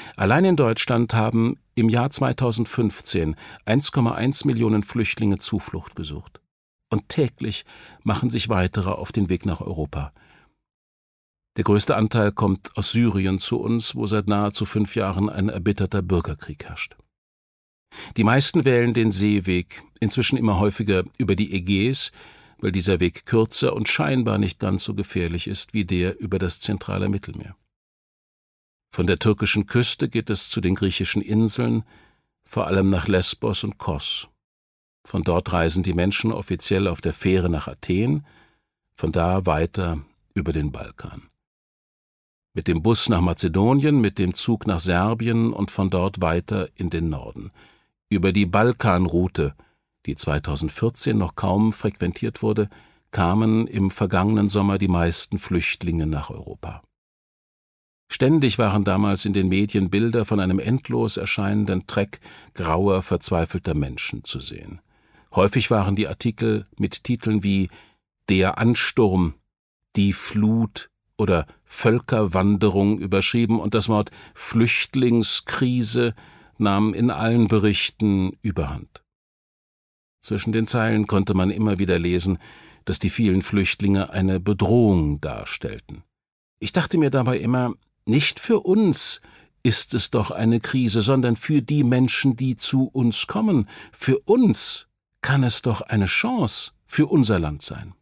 Allein in Deutschland haben im Jahr 2015 1,1 Millionen Flüchtlinge Zuflucht gesucht. Und täglich machen sich weitere auf den Weg nach Europa. Der größte Anteil kommt aus Syrien zu uns, wo seit nahezu 5 Jahren ein erbitterter Bürgerkrieg herrscht. Die meisten wählen den Seeweg, inzwischen immer häufiger über die Ägäis, weil dieser Weg kürzer und scheinbar nicht ganz so gefährlich ist wie der über das zentrale Mittelmeer. Von der türkischen Küste geht es zu den griechischen Inseln, vor allem nach Lesbos und Kos. Von dort reisen die Menschen offiziell auf der Fähre nach Athen, von da weiter über den Balkan. Mit dem Bus nach Mazedonien, mit dem Zug nach Serbien und von dort weiter in den Norden. Über die Balkanroute, die 2014 noch kaum frequentiert wurde, kamen im vergangenen Sommer die meisten Flüchtlinge nach Europa. Ständig waren damals in den Medien Bilder von einem endlos erscheinenden Treck grauer, verzweifelter Menschen zu sehen. Häufig waren die Artikel mit Titeln wie »Der Ansturm«, »Die Flut« oder »Völkerwanderung« überschrieben und das Wort »Flüchtlingskrise« nahm in allen Berichten überhand. Zwischen den Zeilen konnte man immer wieder lesen, dass die vielen Flüchtlinge eine Bedrohung darstellten. Ich dachte mir dabei immer, nicht für uns ist es doch eine Krise, sondern für die Menschen, die zu uns kommen. Für uns kann es doch eine Chance für unser Land sein.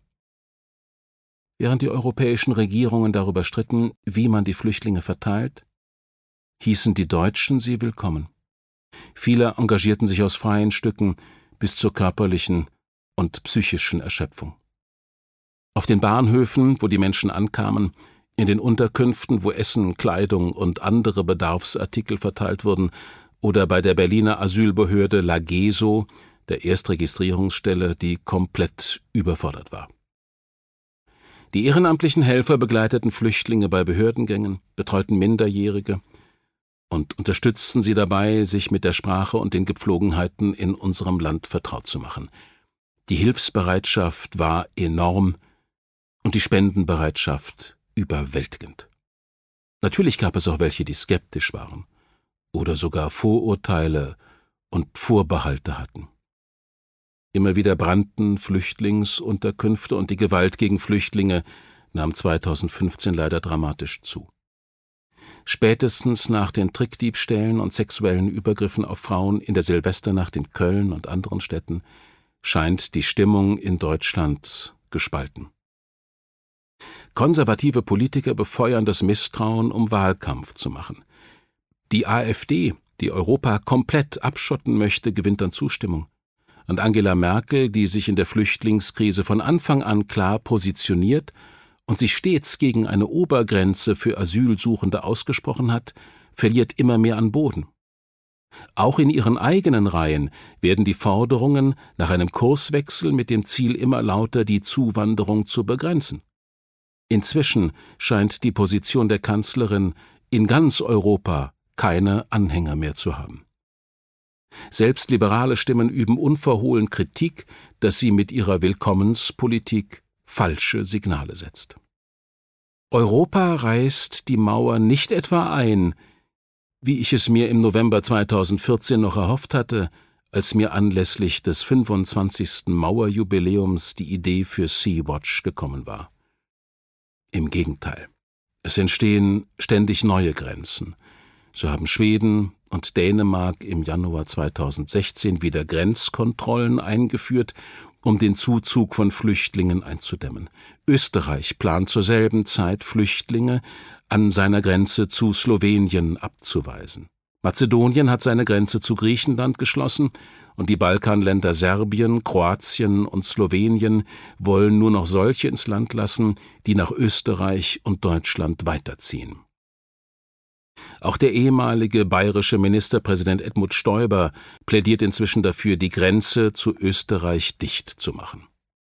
Während die europäischen Regierungen darüber stritten, wie man die Flüchtlinge verteilt, hießen die Deutschen sie willkommen. Viele engagierten sich aus freien Stücken bis zur körperlichen und psychischen Erschöpfung. Auf den Bahnhöfen, wo die Menschen ankamen, in den Unterkünften, wo Essen, Kleidung und andere Bedarfsartikel verteilt wurden, oder bei der Berliner Asylbehörde LAGESO, der Erstregistrierungsstelle, die komplett überfordert war. Die ehrenamtlichen Helfer begleiteten Flüchtlinge bei Behördengängen, betreuten Minderjährige und unterstützten sie dabei, sich mit der Sprache und den Gepflogenheiten in unserem Land vertraut zu machen. Die Hilfsbereitschaft war enorm und die Spendenbereitschaft überwältigend. Natürlich gab es auch welche, die skeptisch waren oder sogar Vorurteile und Vorbehalte hatten. Immer wieder brannten Flüchtlingsunterkünfte und die Gewalt gegen Flüchtlinge nahm 2015 leider dramatisch zu. Spätestens nach den Trickdiebstählen und sexuellen Übergriffen auf Frauen in der Silvesternacht in Köln und anderen Städten scheint die Stimmung in Deutschland gespalten. Konservative Politiker befeuern das Misstrauen, um Wahlkampf zu machen. Die AfD, die Europa komplett abschotten möchte, gewinnt an Zustimmung. Und Angela Merkel, die sich in der Flüchtlingskrise von Anfang an klar positioniert und sich stets gegen eine Obergrenze für Asylsuchende ausgesprochen hat, verliert immer mehr an Boden. Auch in ihren eigenen Reihen werden die Forderungen nach einem Kurswechsel mit dem Ziel immer lauter, die Zuwanderung zu begrenzen. Inzwischen scheint die Position der Kanzlerin in ganz Europa keine Anhänger mehr zu haben. Selbst liberale Stimmen üben unverhohlen Kritik, dass sie mit ihrer Willkommenspolitik falsche Signale setzt. Europa reißt die Mauer nicht etwa ein, wie ich es mir im November 2014 noch erhofft hatte, als mir anlässlich des 25. Mauerjubiläums die Idee für Sea-Watch gekommen war. Im Gegenteil. Es entstehen ständig neue Grenzen. So haben Schweden und Dänemark im Januar 2016 wieder Grenzkontrollen eingeführt, um den Zuzug von Flüchtlingen einzudämmen. Österreich plant zur selben Zeit, Flüchtlinge an seiner Grenze zu Slowenien abzuweisen. Mazedonien hat seine Grenze zu Griechenland geschlossen und die Balkanländer Serbien, Kroatien und Slowenien wollen nur noch solche ins Land lassen, die nach Österreich und Deutschland weiterziehen. Auch der ehemalige bayerische Ministerpräsident Edmund Stoiber plädiert inzwischen dafür, die Grenze zu Österreich dicht zu machen.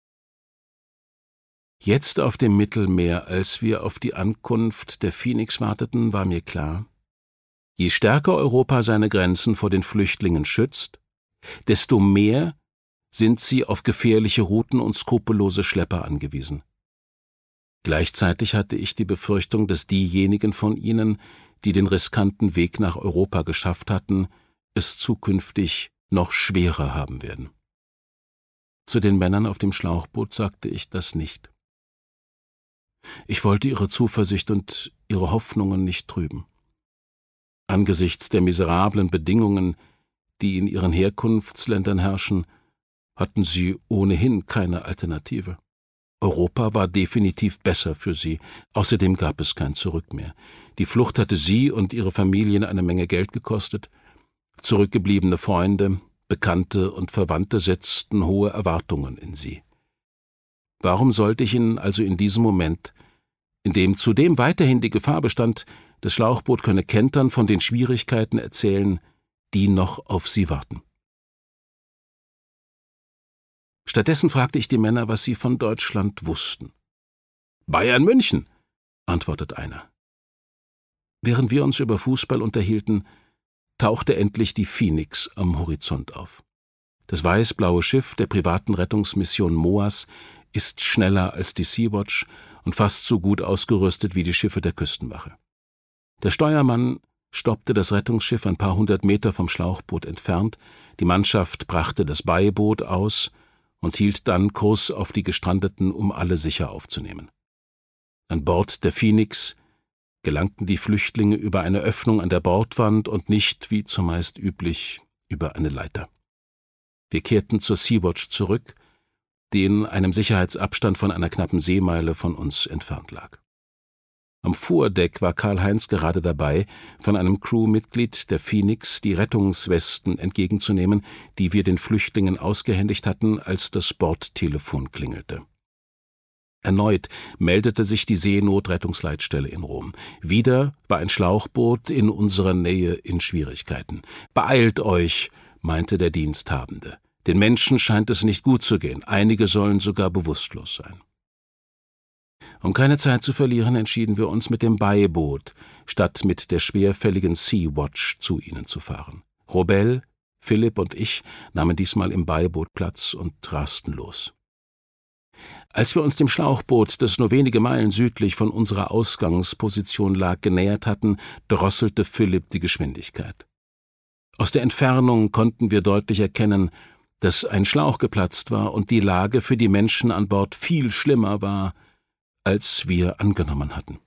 Jetzt auf dem Mittelmeer, als wir auf die Ankunft der Phoenix warteten, war mir klar, je stärker Europa seine Grenzen vor den Flüchtlingen schützt, desto mehr sind sie auf gefährliche Routen und skrupellose Schlepper angewiesen. Gleichzeitig hatte ich die Befürchtung, dass diejenigen von ihnen, die den riskanten Weg nach Europa geschafft hatten, es zukünftig noch schwerer haben werden. Zu den Männern auf dem Schlauchboot sagte ich das nicht. Ich wollte ihre Zuversicht und ihre Hoffnungen nicht trüben. Angesichts der miserablen Bedingungen, die in ihren Herkunftsländern herrschen, hatten sie ohnehin keine Alternative. Europa war definitiv besser für sie, außerdem gab es kein Zurück mehr. Die Flucht hatte sie und ihre Familien eine Menge Geld gekostet. Zurückgebliebene Freunde, Bekannte und Verwandte setzten hohe Erwartungen in sie. Warum sollte ich ihnen also in diesem Moment, in dem zudem weiterhin die Gefahr bestand, das Schlauchboot könne kentern, von den Schwierigkeiten erzählen, die noch auf sie warten? Stattdessen fragte ich die Männer, was sie von Deutschland wussten. »Bayern München«, antwortet einer. Während wir uns über Fußball unterhielten, tauchte endlich die Phoenix am Horizont auf. Das weiß-blaue Schiff der privaten Rettungsmission MOAS ist schneller als die Sea-Watch und fast so gut ausgerüstet wie die Schiffe der Küstenwache. Der Steuermann stoppte das Rettungsschiff ein paar hundert Meter vom Schlauchboot entfernt, die Mannschaft brachte das Beiboot aus und hielt dann Kurs auf die Gestrandeten, um alle sicher aufzunehmen. An Bord der Phoenix gelangten die Flüchtlinge über eine Öffnung an der Bordwand und nicht, wie zumeist üblich, über eine Leiter. Wir kehrten zur Sea-Watch zurück, die in einem Sicherheitsabstand von einer knappen Seemeile von uns entfernt lag. Am Vordeck war Karl-Heinz gerade dabei, von einem Crewmitglied der Phoenix die Rettungswesten entgegenzunehmen, die wir den Flüchtlingen ausgehändigt hatten, als das Bordtelefon klingelte. Erneut meldete sich die Seenotrettungsleitstelle in Rom. Wieder war ein Schlauchboot in unserer Nähe in Schwierigkeiten. »Beeilt euch«, meinte der Diensthabende. »Den Menschen scheint es nicht gut zu gehen. Einige sollen sogar bewusstlos sein.« Um keine Zeit zu verlieren, entschieden wir uns, mit dem Beiboot statt mit der schwerfälligen Sea-Watch zu ihnen zu fahren. Robel, Philipp und ich nahmen diesmal im Beiboot Platz und rasten los. Als wir uns dem Schlauchboot, das nur wenige Meilen südlich von unserer Ausgangsposition lag, genähert hatten, drosselte Philipp die Geschwindigkeit. Aus der Entfernung konnten wir deutlich erkennen, dass ein Schlauch geplatzt war und die Lage für die Menschen an Bord viel schlimmer war, als wir angenommen hatten.